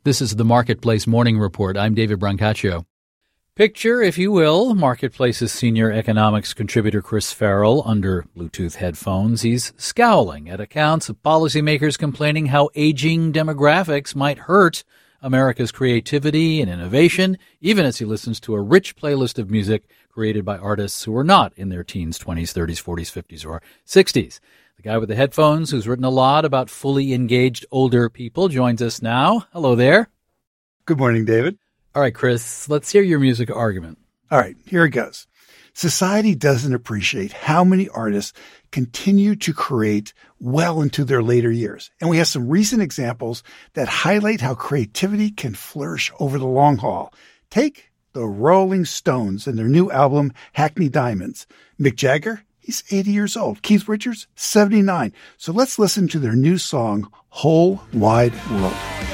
This is the Marketplace Morning Report. I'm David Brancaccio. Picture, if you will, Marketplace's senior economics contributor Chris Farrell under Bluetooth headphones. He's scowling at accounts of policymakers complaining how aging demographics might hurt America's creativity and innovation, even as he listens to a rich playlist of music created by artists who are not in their teens, 20s, 30s, 40s, 50s, or 60s. The guy with the headphones, who's written a lot about fully engaged older people, joins us now. Hello there. Good morning, David. All right, Chris, let's hear your music argument. All right, here it goes. Society doesn't appreciate how many artists continue to create well into their later years. And we have some recent examples that highlight how creativity can flourish over the long haul. Take the Rolling Stones and their new album, Hackney Diamonds. Mick Jagger, he's 80 years old. Keith Richards, 79. So let's listen to their new song, Whole Wide World.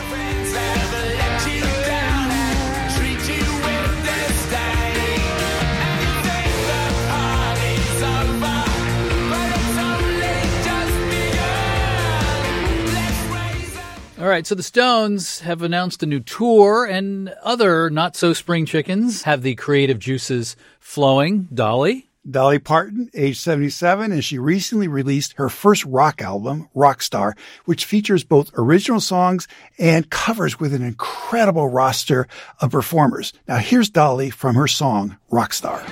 All right, so the Stones have announced a new tour, and other not-so-spring chickens have the creative juices flowing. Dolly Parton, age 77, and she recently released her first rock album, Rockstar, which features both original songs and covers with an incredible roster of performers. Now, here's Dolly from her song, Rockstar.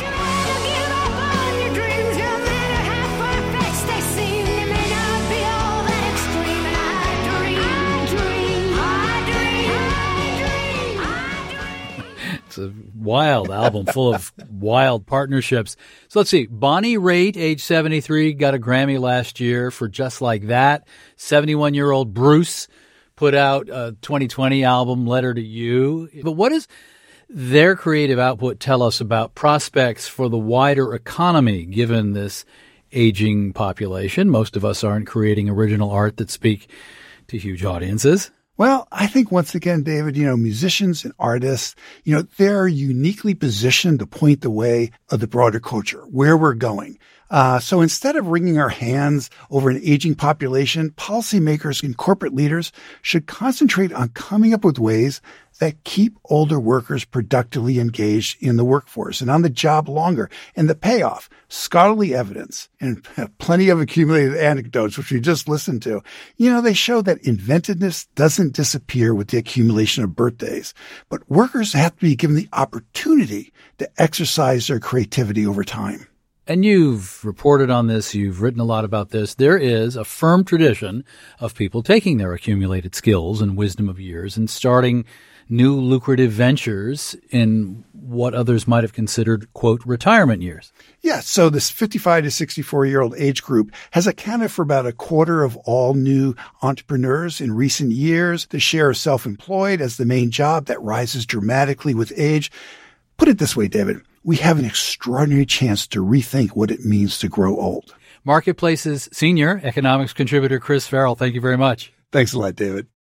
It's a wild album full of wild partnerships. So let's see. Bonnie Raitt, age 73, got a Grammy last year for Just Like That. 71-year-old Bruce put out a 2020 album, Letter to You. But what does their creative output tell us about prospects for the wider economy, given this aging population? Most of us aren't creating original art that speak to huge audiences. Well, I think once again, David, musicians and artists, they're uniquely positioned to point the way of the broader culture, where we're going. So instead of wringing our hands over an aging population, policymakers and corporate leaders should concentrate on coming up with ways that keep older workers productively engaged in the workforce and on the job longer. And the payoff, scholarly evidence and plenty of accumulated anecdotes, which we just listened to, they show that inventiveness doesn't disappear with the accumulation of birthdays. But workers have to be given the opportunity to exercise their creativity over time. And you've reported on this, you've written a lot about this. There is a firm tradition of people taking their accumulated skills and wisdom of years and starting new lucrative ventures in what others might have considered, quote, retirement years. Yeah, so this 55 to 64-year-old age group has accounted for about a quarter of all new entrepreneurs in recent years. The share of self-employed as the main job that rises dramatically with age. Put it this way, David. We have an extraordinary chance to rethink what it means to grow old. Marketplace's senior economics contributor, Chris Farrell, thank you very much. Thanks a lot, David.